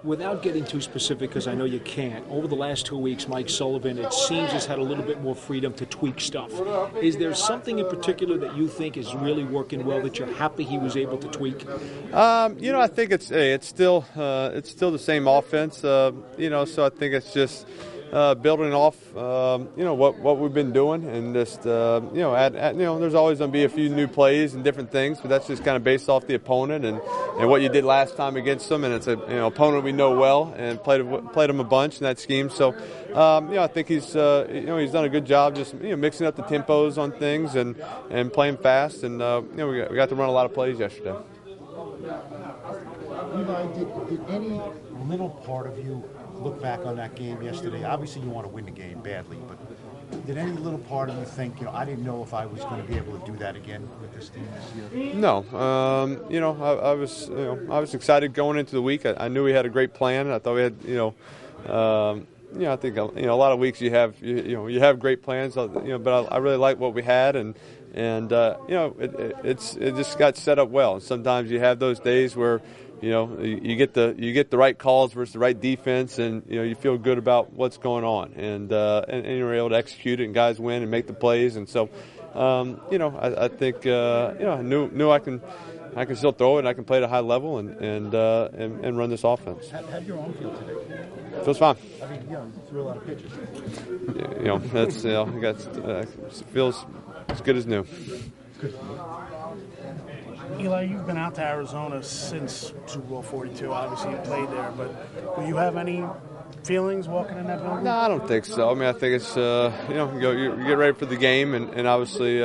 Without getting too specific, because I know you can't, over the last 2 weeks, Mike Sullivan, it seems, has had a little bit more freedom to tweak stuff. Is there something in particular that you think is really working well that you're happy he was able to tweak? I think it's still the same offense. So I think it's just building off what we've been doing, and just there's always going to be a few new plays and different things, but that's just kind of based off the opponent and what you did last time against them, and it's a opponent we know well and played them a bunch in that scheme. So I think he's done a good job just mixing up the tempos on things and playing fast, and we got to run a lot of plays yesterday. Eli, did any little part of you look back on that game yesterday? Obviously, you want to win the game badly, but did any little part of you think, I didn't know if I was going to be able to do that again with this team this year? No. I was excited going into the week. I knew we had a great plan. I thought we had, I think a lot of weeks you have great plans, but I really like what we had, and it just got set up well. Sometimes you have those days where you get the right calls versus the right defense, and you feel good about what's going on, and you're able to execute it, and guys win and make the plays, and so I think I knew I can still throw it, and I can play at a high level, and run this offense. How did your own feel today? Feels fine. I mean, you threw a lot of pitches. Feels as good as new. Eli, you've been out to Arizona since Super Bowl 42. Obviously, you played there, but will you have any feelings walking in that building? No, I don't think so. I mean, I think it's you get ready for the game, and obviously,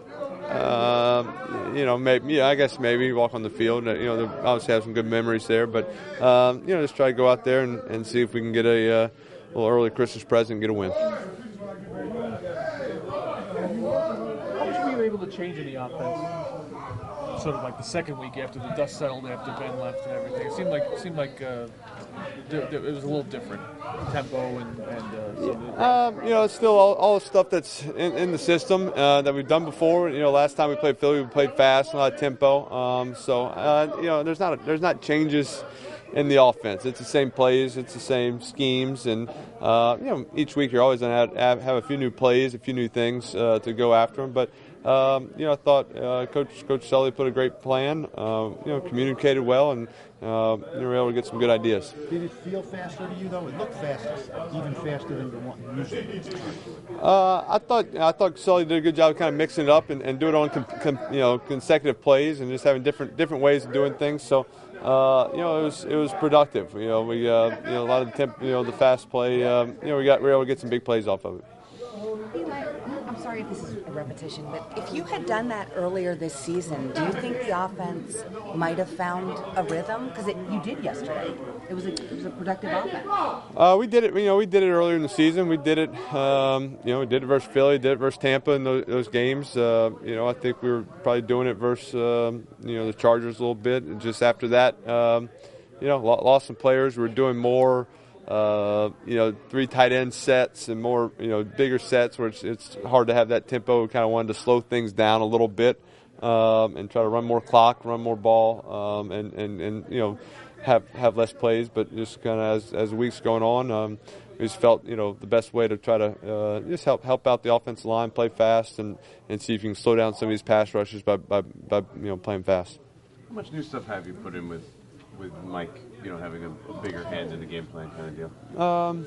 maybe walk on the field. They obviously have some good memories there, but just try to go out there and see if we can get a little early Christmas present and get a win. How much were you able to change in the offense? Sort of like the second week after the dust settled, after Ben left and everything. It seemed like it was a little different tempo and it's still all the stuff that's in the system that we've done before. Last time we played Philly, we played fast, a lot of tempo. There's not changes in the offense. It's the same plays, it's the same schemes, and each week you're always going to have a few new plays, a few new things to go after them. But I thought Coach Sully put a great plan. Communicated well, and we were able to get some good ideas. Did it feel faster to you though? It looked faster, even faster than usually. I thought Sully did a good job of kind of mixing it up and do it on consecutive plays and just having different ways of doing things. So it was productive. We a lot of the fast play. We were able to get some big plays off of it. Eli, I'm sorry if this is a repetition, but if you had done that earlier this season, do you think the offense might have found a rhythm? Because you did yesterday. It was a productive offense. We did it. We did it earlier in the season. We did it. We did it versus Philly. Did it versus Tampa in those games. I think we were probably doing it versus the Chargers a little bit. And just after that, lost some players. We were doing more. 3 tight end sets and more, bigger sets where it's hard to have that tempo. We kind of wanted to slow things down a little bit and try to run more clock, run more ball, and have less plays. But just kind of as the weeks going on, we just felt the best way to try to just help out the offensive line, play fast, and see if you can slow down some of these pass rushes by playing fast. How much new stuff have you put in with Mike, having a bigger hand in the game plan kind of deal?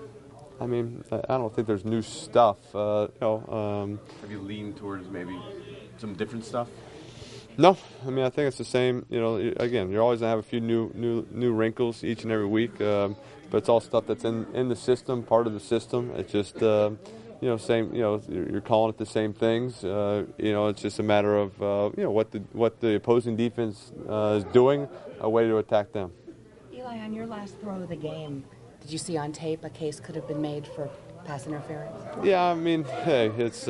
I don't think there's new stuff. Have you leaned towards maybe some different stuff? No, I think it's the same. Again, you're always gonna have a few new wrinkles each and every week, but it's all stuff that's in the system, part of the system. It's just same. You're calling it the same things. It's just a matter of what the opposing defense is doing, a way to attack them. Eli, on your last throw of the game, did you see on tape a case could have been made for pass interference? Yeah, hey, it's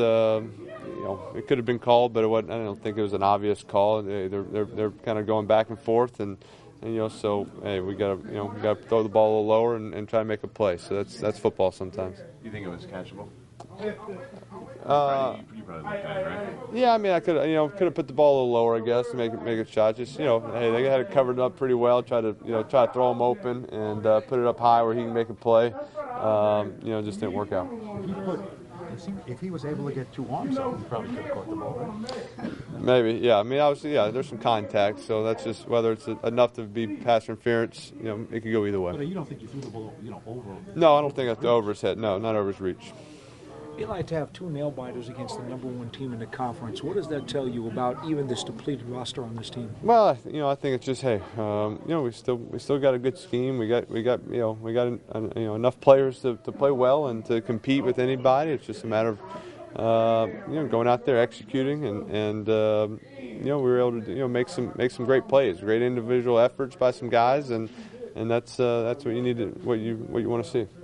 it could have been called, but I don't think it was an obvious call. They're kind of going back and forth, and so hey, we got to throw the ball a little lower and try to make a play. So that's football sometimes. You think it was catchable? You probably looked at, right? Yeah, I mean, I could have put the ball a little lower, I guess, to make a shot. Just hey, they had it covered up pretty well. Try to throw him open and put it up high where he can make a play. Just didn't work out. If he was able to get 2 arms up, he probably could have caught the ball, right? Maybe, yeah. I mean, obviously, yeah. There's some contact, so that's just whether it's enough to be pass interference. It could go either way. But you don't think you threw the ball, over? No, I don't think that's over his head. No, not over his reach. Eli, to have 2 nail biters against the #1 team in the conference, what does that tell you about even this depleted roster on this team? Well, I think it's just we still got a good scheme. We got enough players to play well and to compete with anybody. It's just a matter of going out there executing and we were able to make some great plays, great individual efforts by some guys, and that's what you need what you want to see.